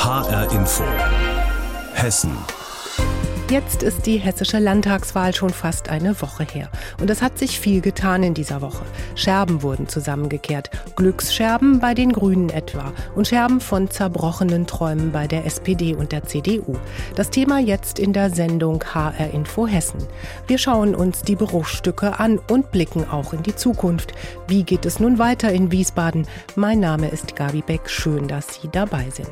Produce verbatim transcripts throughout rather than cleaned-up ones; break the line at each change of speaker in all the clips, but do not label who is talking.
H R Info Hessen.
Jetzt ist die hessische Landtagswahl schon fast eine Woche her. Und es hat sich viel getan in dieser Woche. Scherben wurden zusammengekehrt. Glücksscherben bei den Grünen etwa. Und Scherben von zerbrochenen Träumen bei der S P D und der C D U. Das Thema jetzt in der Sendung H R Info Hessen. Wir schauen uns die Bruchstücke an und blicken auch in die Zukunft. Wie geht es nun weiter in Wiesbaden? Mein Name ist Gabi Beck. Schön, dass Sie dabei sind.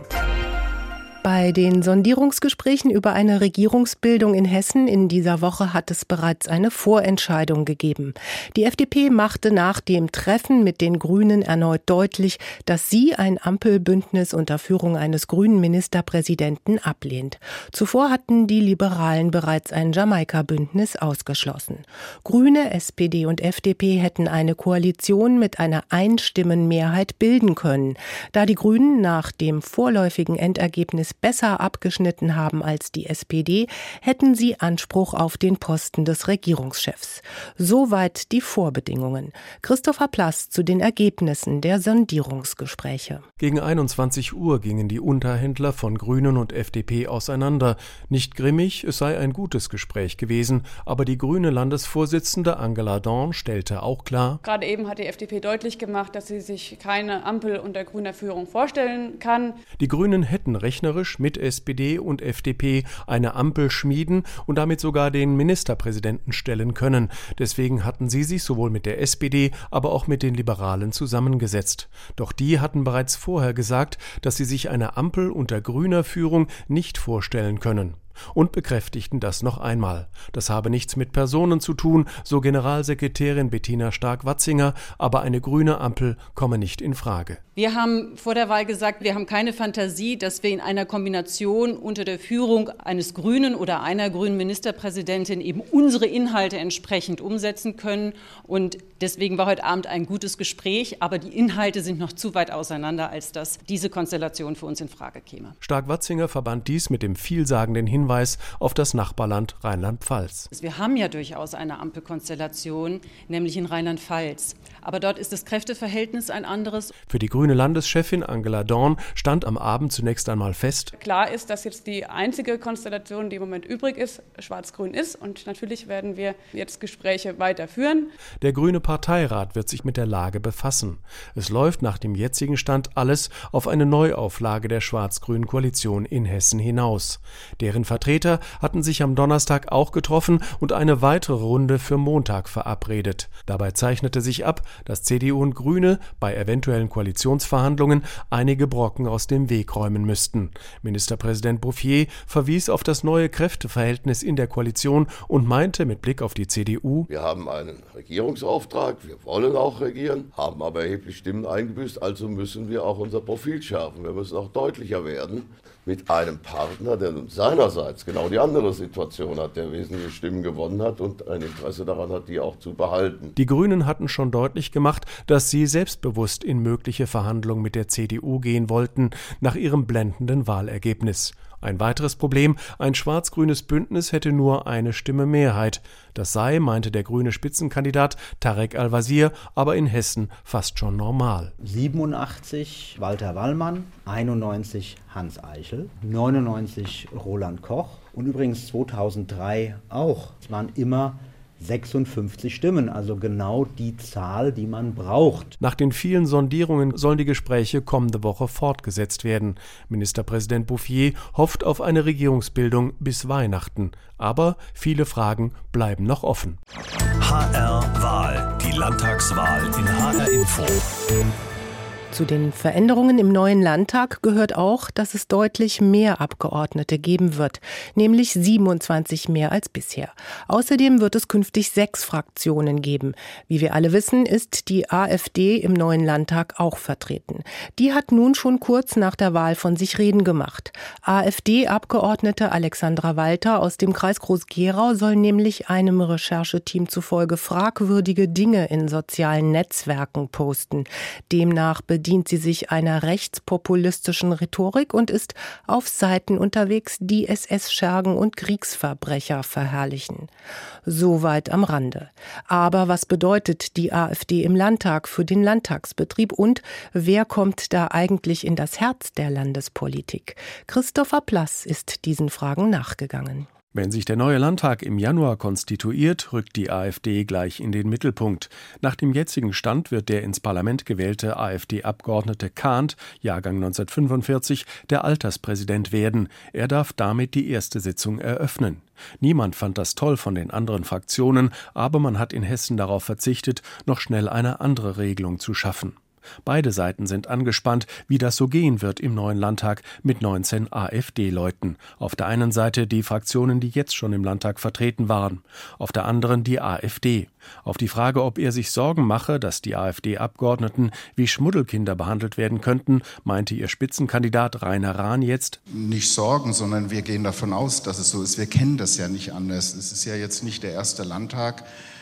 Bei den Sondierungsgesprächen über eine Regierungsbildung in Hessen in dieser Woche hat es bereits eine Vorentscheidung gegeben. Die F D P machte nach dem Treffen mit den Grünen erneut deutlich, dass sie ein Ampelbündnis unter Führung eines grünen Ministerpräsidenten ablehnt. Zuvor hatten die Liberalen bereits ein Jamaika-Bündnis ausgeschlossen. Grüne, S P D und F D P hätten eine Koalition mit einer Einstimmenmehrheit bilden können. Da die Grünen nach dem vorläufigen Endergebnis besser abgeschnitten haben als die S P D, hätten sie Anspruch auf den Posten des Regierungschefs. Soweit die Vorbedingungen. Christopher Plass zu den Ergebnissen der Sondierungsgespräche.
Gegen einundzwanzig Uhr gingen die Unterhändler von Grünen und F D P auseinander. Nicht grimmig, es sei ein gutes Gespräch gewesen, aber die grüne Landesvorsitzende Angela Dorn stellte auch klar:
Gerade eben hat die F D P deutlich gemacht, dass sie sich keine Ampel unter grüner Führung vorstellen kann.
Die Grünen hätten rechnerisch mit S P D und F D P eine Ampel schmieden und damit sogar den Ministerpräsidenten stellen können. Deswegen hatten sie sich sowohl mit der S P D, aber auch mit den Liberalen zusammengesetzt. Doch die hatten bereits vorher gesagt, dass sie sich eine Ampel unter grüner Führung nicht vorstellen können. Und bekräftigten das noch einmal. Das habe nichts mit Personen zu tun, so Generalsekretärin Bettina Stark-Watzinger, aber eine grüne Ampel komme nicht in Frage.
Wir haben vor der Wahl gesagt, wir haben keine Fantasie, dass wir in einer Kombination unter der Führung eines grünen oder einer grünen Ministerpräsidentin eben unsere Inhalte entsprechend umsetzen können. Und deswegen war heute Abend ein gutes Gespräch, aber die Inhalte sind noch zu weit auseinander, als dass diese Konstellation für uns in Frage käme.
Stark-Watzinger verband dies mit dem vielsagenden Hinweis auf das Nachbarland Rheinland-Pfalz.
Wir haben ja durchaus eine Ampelkonstellation, nämlich in Rheinland-Pfalz. Aber dort ist das Kräfteverhältnis ein anderes.
Für die grüne Landeschefin Angela Dorn stand am Abend zunächst einmal fest:
Klar ist, dass jetzt die einzige Konstellation, die im Moment übrig ist, schwarz-grün ist. Und natürlich werden wir jetzt Gespräche weiterführen.
Der grüne Parteirat wird sich mit der Lage befassen. Es läuft nach dem jetzigen Stand alles auf eine Neuauflage der schwarz-grünen Koalition in Hessen hinaus. Deren Vertreter hatten sich am Donnerstag auch getroffen und eine weitere Runde für Montag verabredet. Dabei zeichnete sich ab, dass C D U und Grüne bei eventuellen Koalitionsverhandlungen einige Brocken aus dem Weg räumen müssten. Ministerpräsident Bouffier verwies auf das neue Kräfteverhältnis in der Koalition und meinte mit Blick auf die C D U:
Wir haben einen Regierungsauftrag, wir wollen auch regieren, haben aber erheblich Stimmen eingebüßt, also müssen wir auch unser Profil schärfen, wir müssen auch deutlicher werden. Mit einem Partner, der seinerseits genau die andere Situation hat, der wesentliche Stimmen gewonnen hat und ein Interesse daran hat, die auch zu behalten.
Die Grünen hatten schon deutlich gemacht, dass sie selbstbewusst in mögliche Verhandlungen mit der C D U gehen wollten, nach ihrem blendenden Wahlergebnis. Ein weiteres Problem: Ein schwarz-grünes Bündnis hätte nur eine Stimme Mehrheit. Das sei, meinte der grüne Spitzenkandidat Tarek Al-Wazir, aber in Hessen fast schon normal.
siebenundachtzig Walter Wallmann, einundneunzig Hans Eichel, neunundneunzig Roland Koch und übrigens zweitausenddrei auch. Es waren immer sechsundfünfzig Stimmen, also genau die Zahl, die man braucht.
Nach den vielen Sondierungen sollen die Gespräche kommende Woche fortgesetzt werden. Ministerpräsident Bouffier hofft auf eine Regierungsbildung bis Weihnachten. Aber viele Fragen bleiben noch offen.
H R-Wahl. Die Landtagswahl in H R Info.
Zu den Veränderungen im neuen Landtag gehört auch, dass es deutlich mehr Abgeordnete geben wird, nämlich siebenundzwanzig mehr als bisher. Außerdem wird es künftig sechs Fraktionen geben. Wie wir alle wissen, ist die AfD im neuen Landtag auch vertreten. Die hat nun schon kurz nach der Wahl von sich reden gemacht. AfD-Abgeordnete Alexandra Walter aus dem Kreis Groß-Gerau soll nämlich einem Rechercheteam zufolge fragwürdige Dinge in sozialen Netzwerken posten. Demnach bedient sie sich einer rechtspopulistischen Rhetorik und ist auf Seiten unterwegs, die S S-Schergen und Kriegsverbrecher verherrlichen. Soweit am Rande. Aber was bedeutet die AfD im Landtag für den Landtagsbetrieb und wer kommt da eigentlich in das Herz der Landespolitik? Christopher Plass ist diesen Fragen nachgegangen.
Wenn sich der neue Landtag im Januar konstituiert, rückt die AfD gleich in den Mittelpunkt. Nach dem jetzigen Stand wird der ins Parlament gewählte AfD-Abgeordnete Kahnt, Jahrgang neunzehnhundertfünfundvierzig, der Alterspräsident werden. Er darf damit die erste Sitzung eröffnen. Niemand fand das toll von den anderen Fraktionen, aber man hat in Hessen darauf verzichtet, noch schnell eine andere Regelung zu schaffen. Beide Seiten sind angespannt, wie das so gehen wird im neuen Landtag mit neunzehn AfD-Leuten. Auf der einen Seite die Fraktionen, die jetzt schon im Landtag vertreten waren, auf der anderen die AfD. Auf die Frage, ob er sich Sorgen mache, dass die AfD-Abgeordneten wie Schmuddelkinder behandelt werden könnten, meinte ihr Spitzenkandidat Rainer Rahn jetzt:
Nicht Sorgen, sondern wir gehen davon aus, dass es so ist. Wir kennen das ja nicht anders. Es ist ja jetzt nicht der erste Landtag,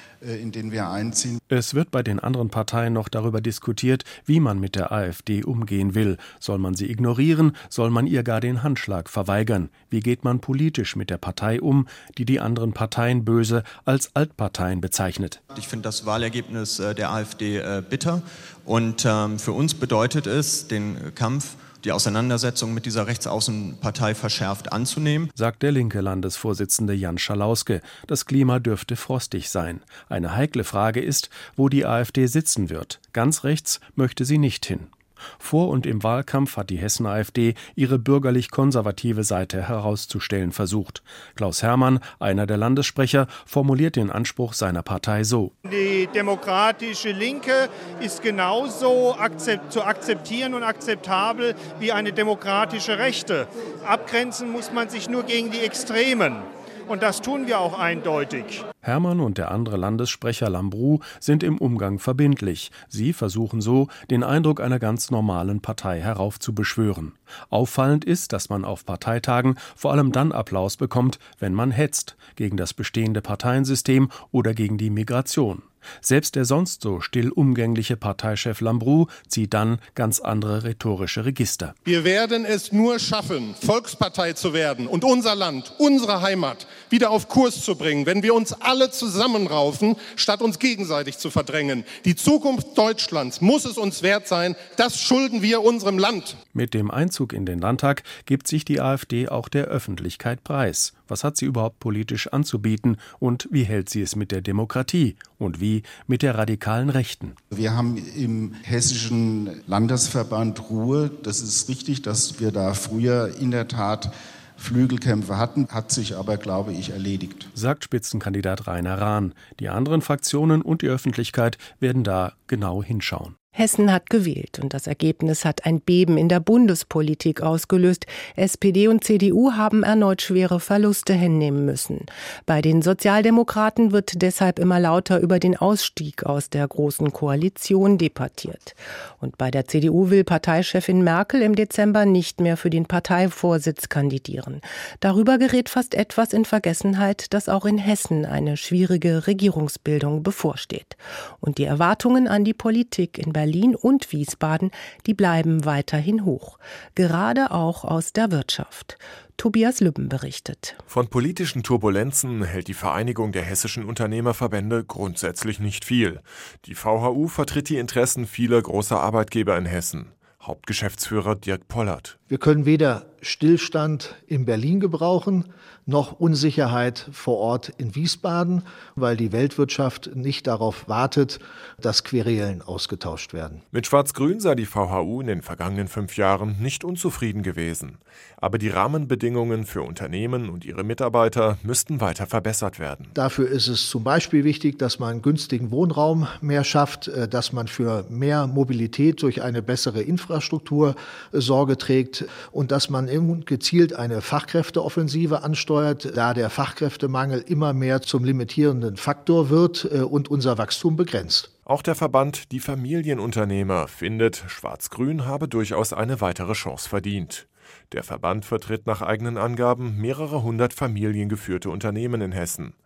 in den wir einziehen.
Es wird bei den anderen Parteien noch darüber diskutiert, wie man mit der AfD umgehen will. Soll man sie ignorieren? Soll man ihr gar den Handschlag verweigern? Wie geht man politisch mit der Partei um, die die anderen Parteien böse als Altparteien bezeichnet?
Ich finde das Wahlergebnis der AfD bitter und für uns bedeutet es, den Kampf, die Auseinandersetzung mit dieser Rechtsaußenpartei verschärft anzunehmen,
sagt der linke Landesvorsitzende Jan Schalauske. Das Klima dürfte frostig sein. Eine heikle Frage ist, wo die AfD sitzen wird. Ganz rechts möchte sie nicht hin. Vor und im Wahlkampf hat die Hessen-AfD ihre bürgerlich-konservative Seite herauszustellen versucht. Klaus Herrmann, einer der Landessprecher, formuliert den Anspruch seiner Partei so:
Die demokratische Linke ist genauso akzept- zu akzeptieren und akzeptabel wie eine demokratische Rechte. Abgrenzen muss man sich nur gegen die Extremen. Und das tun wir auch eindeutig.
Herrmann und der andere Landessprecher Lambrou sind im Umgang verbindlich. Sie versuchen so, den Eindruck einer ganz normalen Partei heraufzubeschwören. Auffallend ist, dass man auf Parteitagen vor allem dann Applaus bekommt, wenn man hetzt, gegen das bestehende Parteiensystem oder gegen die Migration. Selbst der sonst so still umgängliche Parteichef Lambrou zieht dann ganz andere rhetorische Register.
Wir werden es nur schaffen, Volkspartei zu werden und unser Land, unsere Heimat wieder auf Kurs zu bringen, wenn wir uns alle zusammenraufen, statt uns gegenseitig zu verdrängen. Die Zukunft Deutschlands muss es uns wert sein. Das schulden wir unserem Land.
Mit dem Einzug in den Landtag gibt sich die AfD auch der Öffentlichkeit preis. Was hat sie überhaupt politisch anzubieten und wie hält sie es mit der Demokratie und wie mit der radikalen Rechten?
Wir haben im Hessischen Landesverband Ruhr, das ist richtig, dass wir da früher in der Tat Flügelkämpfe hatten, hat sich aber, glaube ich, erledigt,
sagt Spitzenkandidat Rainer Rahn. Die anderen Fraktionen und die Öffentlichkeit werden da genau hinschauen.
Hessen hat gewählt und das Ergebnis hat ein Beben in der Bundespolitik ausgelöst. S P D und C D U haben erneut schwere Verluste hinnehmen müssen. Bei den Sozialdemokraten wird deshalb immer lauter über den Ausstieg aus der Großen Koalition debattiert. Und bei der C D U will Parteichefin Merkel im Dezember nicht mehr für den Parteivorsitz kandidieren. Darüber gerät fast etwas in Vergessenheit, dass auch in Hessen eine schwierige Regierungsbildung bevorsteht. Und die Erwartungen an die Politik in Berlin Berlin und Wiesbaden, die bleiben weiterhin hoch. Gerade auch aus der Wirtschaft. Tobias Lübben berichtet.
Von politischen Turbulenzen hält die Vereinigung der hessischen Unternehmerverbände grundsätzlich nicht viel. Die V H U vertritt die Interessen vieler großer Arbeitgeber in Hessen. Hauptgeschäftsführer Dirk Pollert.
Wir können weder Stillstand in Berlin gebrauchen, noch Unsicherheit vor Ort in Wiesbaden, weil die Weltwirtschaft nicht darauf wartet, dass Querelen ausgetauscht werden.
Mit Schwarz-Grün sei die V H U in den vergangenen fünf Jahren nicht unzufrieden gewesen. Aber die Rahmenbedingungen für Unternehmen und ihre Mitarbeiter müssten weiter verbessert werden.
Dafür ist es zum Beispiel wichtig, dass man günstigen Wohnraum mehr schafft, dass man für mehr Mobilität durch eine bessere Infrastruktur Sorge trägt und dass man gezielt eine Fachkräfteoffensive ansteuert, da der Fachkräftemangel immer mehr zum limitierenden Faktor wird und unser Wachstum begrenzt.
Auch der Verband Die Familienunternehmer findet, Schwarz-Grün habe durchaus eine weitere Chance verdient. Der Verband vertritt nach eigenen Angaben mehrere hundert familiengeführte Unternehmen in Hessen.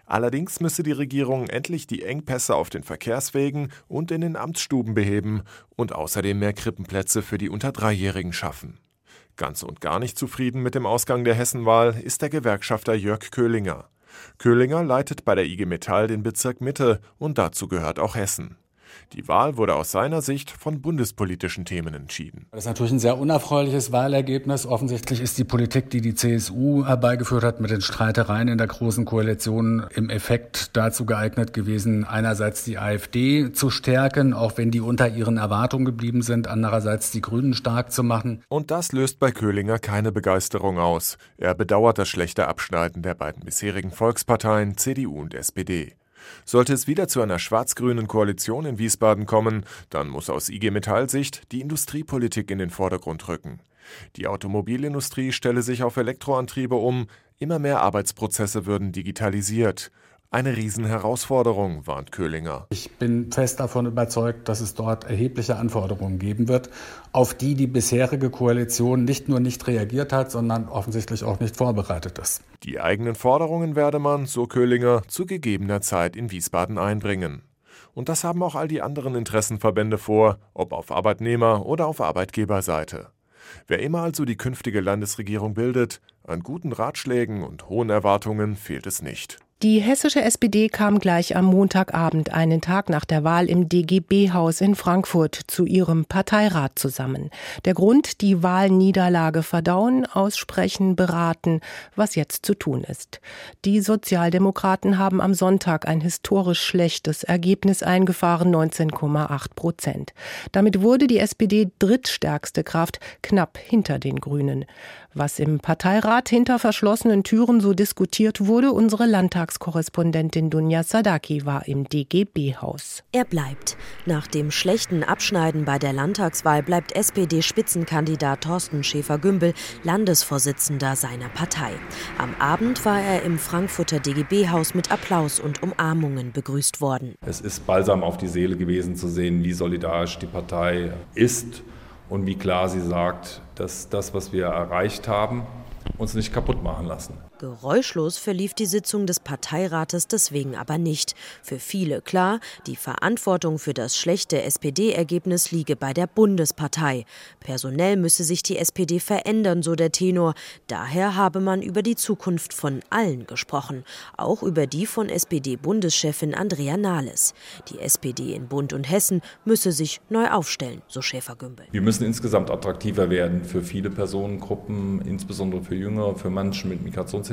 Allerdings müsse die Regierung endlich die Engpässe auf den Verkehrswegen und in den Amtsstuben beheben und außerdem mehr Krippenplätze für die unter Dreijährigen schaffen. Ganz und gar nicht zufrieden mit dem Ausgang der Hessenwahl ist der Gewerkschafter Jörg Köhlinger. Köhlinger leitet bei der I G Metall den Bezirk Mitte und dazu gehört auch Hessen. Die Wahl wurde aus seiner Sicht von bundespolitischen Themen entschieden.
Das ist natürlich ein sehr unerfreuliches Wahlergebnis. Offensichtlich ist die Politik, die die C S U herbeigeführt hat mit den Streitereien in der Großen Koalition, im Effekt dazu geeignet gewesen, einerseits die AfD zu stärken, auch wenn die unter ihren Erwartungen geblieben sind, andererseits die Grünen stark zu machen.
Und das löst bei Köhlinger keine Begeisterung aus. Er bedauert das schlechte Abschneiden der beiden bisherigen Volksparteien C D U und S P D. Sollte es wieder zu einer schwarz-grünen Koalition in Wiesbaden kommen, dann muss aus I G Metall-Sicht die Industriepolitik in den Vordergrund rücken. Die Automobilindustrie stelle sich auf Elektroantriebe um, immer mehr Arbeitsprozesse würden digitalisiert. Eine Riesenherausforderung, warnt Köhlinger.
Ich bin fest davon überzeugt, dass es dort erhebliche Anforderungen geben wird, auf die die bisherige Koalition nicht nur nicht reagiert hat, sondern offensichtlich auch nicht vorbereitet ist.
Die eigenen Forderungen werde man, so Köhlinger, zu gegebener Zeit in Wiesbaden einbringen. Und das haben auch all die anderen Interessenverbände vor, ob auf Arbeitnehmer- oder auf Arbeitgeberseite. Wer immer also die künftige Landesregierung bildet, an guten Ratschlägen und hohen Erwartungen fehlt es nicht.
Die hessische S P D kam gleich am Montagabend, einen Tag nach der Wahl, im D G B-Haus in Frankfurt zu ihrem Parteirat zusammen. Der Grund: die Wahlniederlage verdauen, aussprechen, beraten, was jetzt zu tun ist. Die Sozialdemokraten haben am Sonntag ein historisch schlechtes Ergebnis eingefahren, neunzehn Komma acht Prozent. Damit wurde die S P D drittstärkste Kraft, knapp hinter den Grünen. Was im Parteirat hinter verschlossenen Türen so diskutiert wurde, unsere Landtagskorrespondentin Dunja Sadaki war im D G B-Haus.
Er bleibt. Nach dem schlechten Abschneiden bei der Landtagswahl bleibt S P D-Spitzenkandidat Thorsten Schäfer-Gümbel Landesvorsitzender seiner Partei. Am Abend war er im Frankfurter D G B-Haus mit Applaus und Umarmungen begrüßt worden.
Es ist Balsam auf die Seele gewesen zu sehen, wie solidarisch die Partei ist und wie klar sie sagt, dass das, was wir erreicht haben, uns nicht kaputt machen lassen.
Geräuschlos verlief die Sitzung des Parteirates deswegen aber nicht. Für viele klar, die Verantwortung für das schlechte S P D-Ergebnis liege bei der Bundespartei. Personell müsse sich die S P D verändern, so der Tenor. Daher habe man über die Zukunft von allen gesprochen. Auch über die von S P D-Bundeschefin Andrea Nahles. Die S P D in Bund und Hessen müsse sich neu aufstellen, so Schäfer-Gümbel.
Wir müssen insgesamt attraktiver werden für viele Personengruppen, insbesondere für Jüngere, für Menschen mit Migrationshintergrund.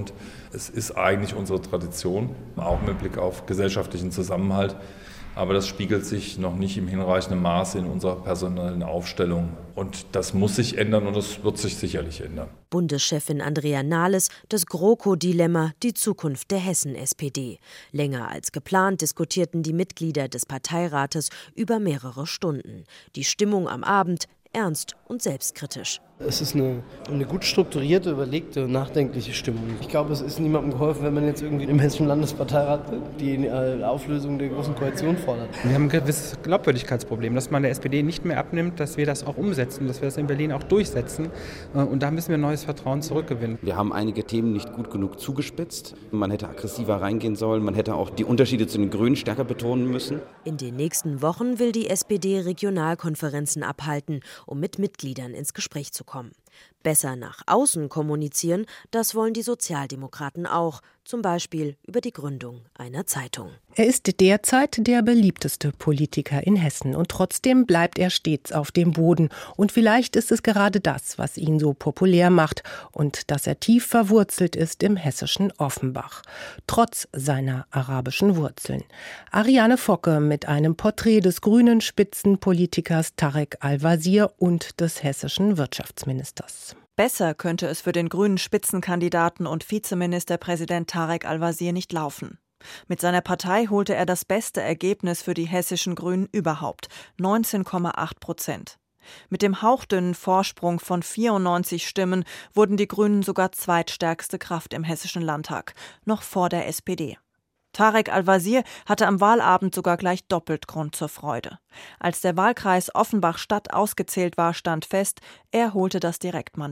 Es ist eigentlich unsere Tradition, auch mit Blick auf gesellschaftlichen Zusammenhalt. Aber das spiegelt sich noch nicht im hinreichenden Maße in unserer personellen Aufstellung. Und das muss sich ändern und das wird sich sicherlich ändern.
Bundeschefin Andrea Nahles, das GroKo-Dilemma, die Zukunft der Hessen-S P D. Länger als geplant diskutierten die Mitglieder des Parteirates über mehrere Stunden. Die Stimmung am Abend ernst und selbstkritisch.
Es ist eine, eine gut strukturierte, überlegte, nachdenkliche Stimmung. Ich glaube, es ist niemandem geholfen, wenn man jetzt irgendwie im Hessischen Landesparteirat die Auflösung der Großen Koalition fordert.
Wir haben ein gewisses Glaubwürdigkeitsproblem, dass man der S P D nicht mehr abnimmt, dass wir das auch umsetzen, dass wir das in Berlin auch durchsetzen. Und da müssen wir neues Vertrauen zurückgewinnen.
Wir haben einige Themen nicht gut genug zugespitzt. Man hätte aggressiver reingehen sollen. Man hätte auch die Unterschiede zu den Grünen stärker betonen müssen.
In den nächsten Wochen will die S P D Regionalkonferenzen abhalten, um mit Mitgliedern ins Gespräch zu kommen. Besser nach außen kommunizieren, das wollen die Sozialdemokraten auch, zum Beispiel über die Gründung einer Zeitung.
Er ist derzeit der beliebteste Politiker in Hessen und trotzdem bleibt er stets auf dem Boden. Und vielleicht ist es gerade das, was ihn so populär macht und dass er tief verwurzelt ist im hessischen Offenbach, trotz seiner arabischen Wurzeln. Ariane Focke mit einem Porträt des grünen Spitzenpolitikers Tarek Al-Wazir und des hessischen Wirtschaftsministers.
Besser könnte es für den grünen Spitzenkandidaten und Vizeministerpräsident Tarek Al-Wazir nicht laufen. Mit seiner Partei holte er das beste Ergebnis für die hessischen Grünen überhaupt, neunzehn Komma acht Prozent. Mit dem hauchdünnen Vorsprung von vierundneunzig Stimmen wurden die Grünen sogar zweitstärkste Kraft im Hessischen Landtag, noch vor der S P D. Tarek Al-Wazir hatte am Wahlabend sogar gleich doppelt Grund zur Freude. Als der Wahlkreis Offenbach-Stadt ausgezählt war, stand fest, er holte das Direktmandat.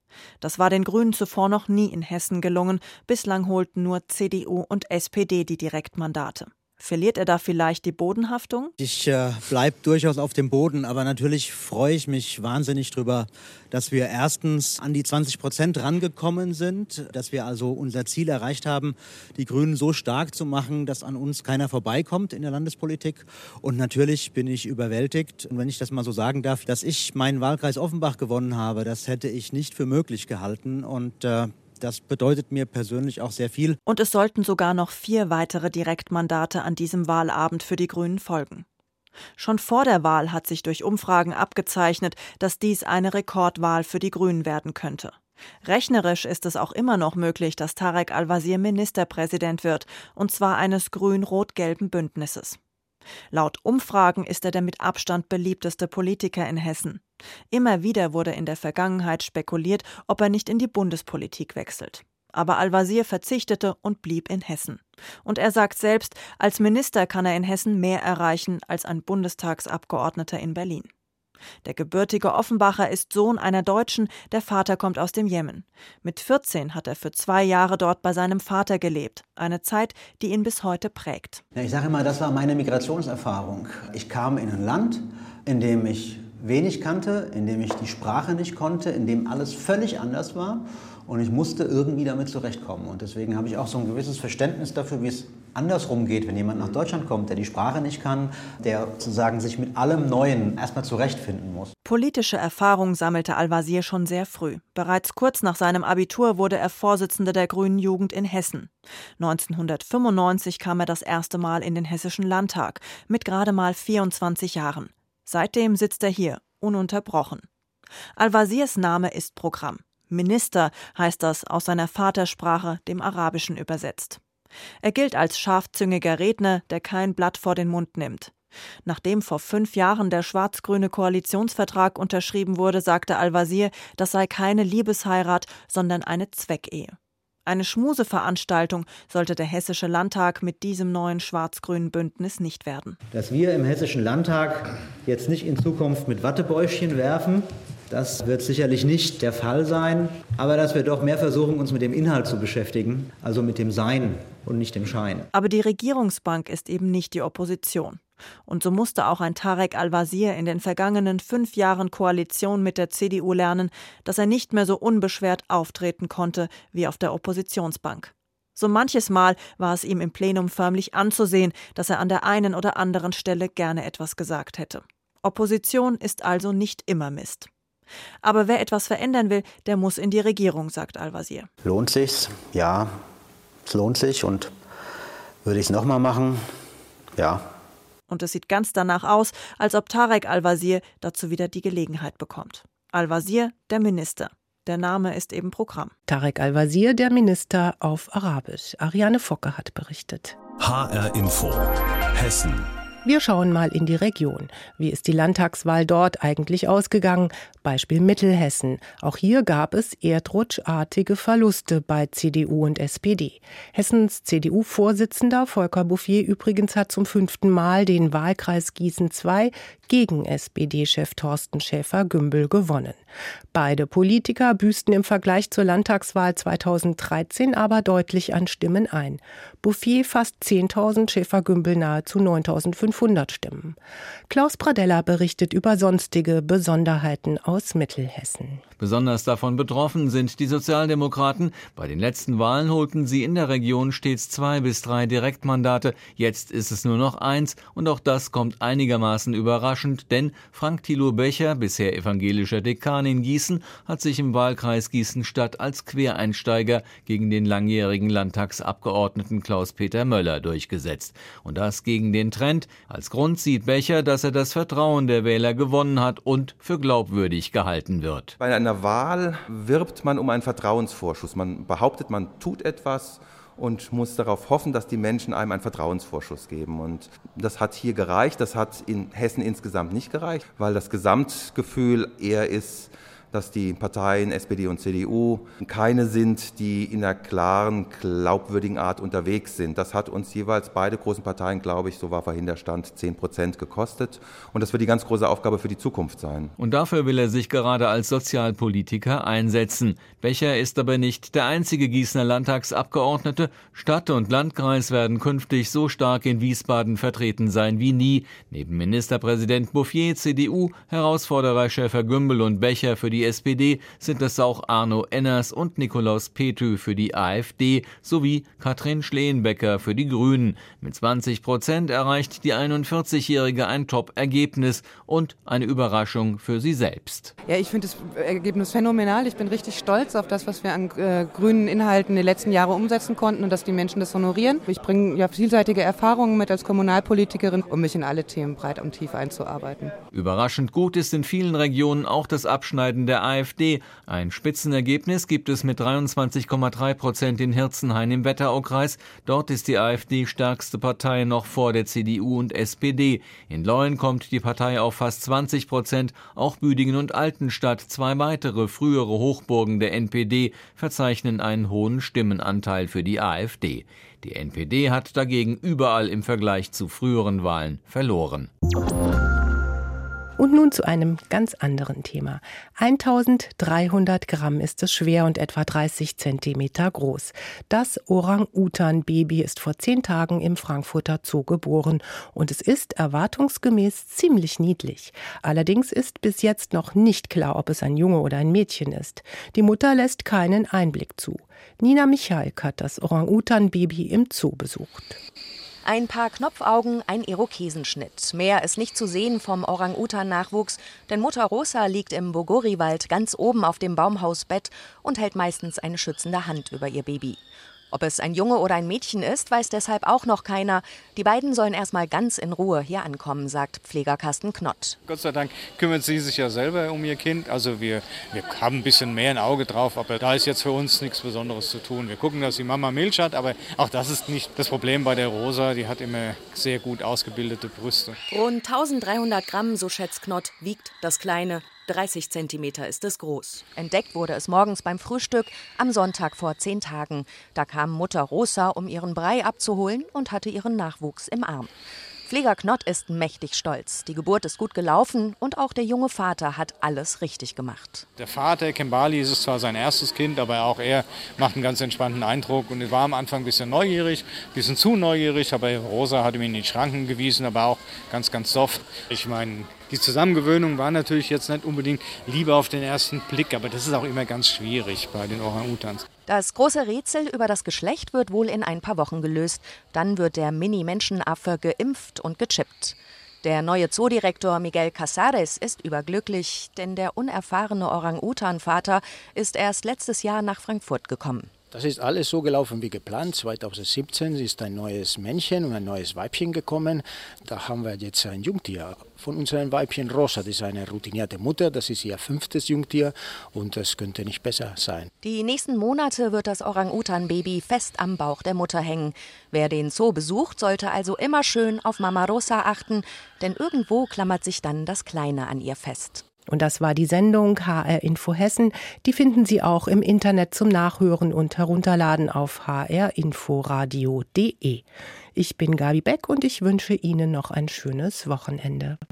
Das war den Grünen zuvor noch nie in Hessen gelungen. Bislang holten nur C D U und S P D die Direktmandate. Verliert er da vielleicht die Bodenhaftung?
Ich äh, bleibe durchaus auf dem Boden, aber natürlich freue ich mich wahnsinnig drüber, dass wir erstens an die zwanzig Prozent rangekommen sind, dass wir also unser Ziel erreicht haben, die Grünen so stark zu machen, dass an uns keiner vorbeikommt in der Landespolitik. Und natürlich bin ich überwältigt, und wenn ich das mal so sagen darf, dass ich meinen Wahlkreis Offenbach gewonnen habe, das hätte ich nicht für möglich gehalten und äh, das bedeutet mir persönlich auch sehr viel.
Und es sollten sogar noch vier weitere Direktmandate an diesem Wahlabend für die Grünen folgen. Schon vor der Wahl hat sich durch Umfragen abgezeichnet, dass dies eine Rekordwahl für die Grünen werden könnte. Rechnerisch ist es auch immer noch möglich, dass Tarek Al-Wazir Ministerpräsident wird, und zwar eines grün-rot-gelben Bündnisses. Laut Umfragen ist er der mit Abstand beliebteste Politiker in Hessen. Immer wieder wurde in der Vergangenheit spekuliert, ob er nicht in die Bundespolitik wechselt. Aber Al-Wazir verzichtete und blieb in Hessen. Und er sagt selbst, als Minister kann er in Hessen mehr erreichen als ein Bundestagsabgeordneter in Berlin. Der gebürtige Offenbacher ist Sohn einer Deutschen, der Vater kommt aus dem Jemen. Mit vierzehn hat er für zwei Jahre dort bei seinem Vater gelebt. Eine Zeit, die ihn bis heute prägt.
Ja, ich sage immer, das war meine Migrationserfahrung. Ich kam in ein Land, in dem ich wenig kannte, in dem ich die Sprache nicht konnte, in dem alles völlig anders war. Und ich musste irgendwie damit zurechtkommen. Und deswegen habe ich auch so ein gewisses Verständnis dafür, wie es andersrum geht, wenn jemand nach Deutschland kommt, der die Sprache nicht kann, der sozusagen sich mit allem Neuen erstmal zurechtfinden muss.
Politische Erfahrung sammelte Al-Wazir schon sehr früh. Bereits kurz nach seinem Abitur wurde er Vorsitzender der Grünen Jugend in Hessen. neunzehnhundertfünfundneunzig kam er das erste Mal in den Hessischen Landtag, mit gerade mal vierundzwanzig Jahren. Seitdem sitzt er hier, ununterbrochen. Al-Wazirs Name ist Programm. Minister heißt das aus seiner Vatersprache, dem Arabischen übersetzt. Er gilt als scharfzüngiger Redner, der kein Blatt vor den Mund nimmt. Nachdem vor fünf Jahren der schwarz-grüne Koalitionsvertrag unterschrieben wurde, sagte Al-Wazir, das sei keine Liebesheirat, sondern eine Zweckehe. Eine Schmuseveranstaltung sollte der Hessische Landtag mit diesem neuen schwarz-grünen Bündnis nicht werden.
Dass wir im Hessischen Landtag jetzt nicht in Zukunft mit Wattebäuschen werfen, das wird sicherlich nicht der Fall sein, aber dass wir doch mehr versuchen, uns mit dem Inhalt zu beschäftigen, also mit dem Sein und nicht dem Schein.
Aber die Regierungsbank ist eben nicht die Opposition. Und so musste auch ein Tarek Al-Wazir in den vergangenen fünf Jahren Koalition mit der C D U lernen, dass er nicht mehr so unbeschwert auftreten konnte wie auf der Oppositionsbank. So manches Mal war es ihm im Plenum förmlich anzusehen, dass er an der einen oder anderen Stelle gerne etwas gesagt hätte. Opposition ist also nicht immer Mist. Aber wer etwas verändern will, der muss in die Regierung, sagt Al-Wazir.
Lohnt sich's? Ja, es lohnt sich. Und würde ich es nochmal machen? Ja.
Und es sieht ganz danach aus, als ob Tarek Al-Wazir dazu wieder die Gelegenheit bekommt. Al-Wazir, der Minister. Der Name ist eben Programm.
Tarek Al-Wazir, der Minister auf Arabisch. Ariane Focke hat berichtet.
H R Info. Hessen.
Wir schauen mal in die Region. Wie ist die Landtagswahl dort eigentlich ausgegangen? Beispiel Mittelhessen. Auch hier gab es erdrutschartige Verluste bei C D U und S P D. Hessens C D U-Vorsitzender Volker Bouffier übrigens hat zum fünften Mal den Wahlkreis Gießen zwei gegen S P D-Chef Thorsten Schäfer-Gümbel gewonnen. Beide Politiker büßten im Vergleich zur Landtagswahl zweitausenddreizehn aber deutlich an Stimmen ein. Bouffier fast zehntausend, Schäfer-Gümbel nahezu neuntausendfünfhundert Stimmen. Klaus Pradella berichtet über sonstige Besonderheiten aus Mittelhessen.
Besonders davon betroffen sind die Sozialdemokraten. Bei den letzten Wahlen holten sie in der Region stets zwei bis drei Direktmandate. Jetzt ist es nur noch eins und auch das kommt einigermaßen überraschend, denn Frank Thilo Becher, bisher evangelischer Dekan in Gießen, hat sich im Wahlkreis Gießen-Stadt als Quereinsteiger gegen den langjährigen Landtagsabgeordneten Klaus-Peter Möller durchgesetzt. Und das gegen den Trend. Als Grund sieht Becher, dass er das Vertrauen der Wähler gewonnen hat und für glaubwürdig gehalten wird.
Bei einer Wahl wirbt man um einen Vertrauensvorschuss. Man behauptet, man tut etwas und muss darauf hoffen, dass die Menschen einem einen Vertrauensvorschuss geben. Und das hat hier gereicht, das hat in Hessen insgesamt nicht gereicht, weil das Gesamtgefühl eher ist, dass die Parteien S P D und C D U keine sind, die in einer klaren, glaubwürdigen Art unterwegs sind. Das hat uns jeweils beide großen Parteien, glaube ich, so war vorhin der Stand, zehn Prozent gekostet. Und das wird die ganz große Aufgabe für die Zukunft sein.
Und dafür will er sich gerade als Sozialpolitiker einsetzen. Becher ist aber nicht der einzige Gießener Landtagsabgeordnete. Stadt und Landkreis werden künftig so stark in Wiesbaden vertreten sein wie nie. Neben Ministerpräsident Bouffier, C D U, Herausforderer Schäfer Gümbel und Becher für die S P D sind es auch Arno Enners und Nikolaus Petü für die AfD sowie Katrin Schleenbecker für die Grünen. Mit zwanzig Prozent erreicht die einundvierzigjährige ein Top-Ergebnis und eine Überraschung für sie selbst.
Ja, ich finde das Ergebnis phänomenal. Ich bin richtig stolz auf das, was wir an äh, grünen Inhalten die letzten Jahre umsetzen konnten und dass die Menschen das honorieren. Ich bringe ja vielseitige Erfahrungen mit als Kommunalpolitikerin, um mich in alle Themen breit und tief einzuarbeiten.
Überraschend gut ist in vielen Regionen auch das Abschneiden der AfD. Ein Spitzenergebnis gibt es mit dreiundzwanzig Komma drei Prozent in Hirzenhain im Wetteraukreis. Dort ist die AfD stärkste Partei noch vor der C D U und S P D. In Leuen kommt die Partei auf fast zwanzig Prozent. Auch Büdingen und Altenstadt, zwei weitere frühere Hochburgen der N P D, verzeichnen einen hohen Stimmenanteil für die AfD. Die N P D hat dagegen überall im Vergleich zu früheren Wahlen verloren.
Und nun zu einem ganz anderen Thema. eintausenddreihundert Gramm ist es schwer und etwa dreißig Zentimeter groß. Das Orang-Utan-Baby ist vor zehn Tagen im Frankfurter Zoo geboren und es ist erwartungsgemäß ziemlich niedlich. Allerdings ist bis jetzt noch nicht klar, ob es ein Junge oder ein Mädchen ist. Die Mutter lässt keinen Einblick zu. Nina Michalk hat das Orang-Utan-Baby im Zoo besucht.
Ein paar Knopfaugen, ein Irokesenschnitt. Mehr ist nicht zu sehen vom Orang-Utan-Nachwuchs, denn Mutter Rosa liegt im Bogori-Wald ganz oben auf dem Baumhausbett und hält meistens eine schützende Hand über ihr Baby. Ob es ein Junge oder ein Mädchen ist, weiß deshalb auch noch keiner. Die beiden sollen erst mal ganz in Ruhe hier ankommen, sagt Pfleger Carsten Knott.
Gott sei Dank kümmert sie sich ja selber um ihr Kind. Also wir, wir haben ein bisschen mehr ein Auge drauf, aber da ist jetzt für uns nichts Besonderes zu tun. Wir gucken, dass die Mama Milch hat, aber auch das ist nicht das Problem bei der Rosa. Die hat immer sehr gut ausgebildete Brüste.
Rund eintausenddreihundert Gramm, so schätzt Knott, wiegt das Kleine. dreißig Zentimeter ist es groß. Entdeckt wurde es morgens beim Frühstück am Sonntag vor zehn Tagen. Da kam Mutter Rosa, um ihren Brei abzuholen und hatte ihren Nachwuchs im Arm. Pfleger Knott ist mächtig stolz. Die Geburt ist gut gelaufen und auch der junge Vater hat alles richtig gemacht.
Der Vater, Kembali, ist es zwar sein erstes Kind, aber auch er macht einen ganz entspannten Eindruck. Und er war am Anfang ein bisschen neugierig, ein bisschen zu neugierig, aber Rosa hat ihm in die Schranken gewiesen, aber auch ganz, ganz soft. Ich meine, die Zusammengewöhnung war natürlich jetzt nicht unbedingt Liebe auf den ersten Blick, aber das ist auch immer ganz schwierig bei den Orang-Utans.
Das große Rätsel über das Geschlecht wird wohl in ein paar Wochen gelöst. Dann wird der Mini-Menschenaffe geimpft und gechippt. Der neue Zoodirektor Miguel Casares ist überglücklich, denn der unerfahrene Orang-Utan-Vater ist erst letztes Jahr nach Frankfurt gekommen.
Das ist alles so gelaufen wie geplant. zweitausendsiebzehn ist ein neues Männchen und ein neues Weibchen gekommen. Da haben wir jetzt ein Jungtier von unserem Weibchen Rosa. Das ist eine routinierte Mutter, das ist ihr fünftes Jungtier und das könnte nicht besser sein.
Die nächsten Monate wird das Orang-Utan-Baby fest am Bauch der Mutter hängen. Wer den Zoo besucht, sollte also immer schön auf Mama Rosa achten, denn irgendwo klammert sich dann das Kleine an ihr fest.
Und das war die Sendung H R Info Hessen. Die finden Sie auch im Internet zum Nachhören und Herunterladen auf h r inforadio punkt d e. Ich bin Gabi Beck und ich wünsche Ihnen noch ein schönes Wochenende.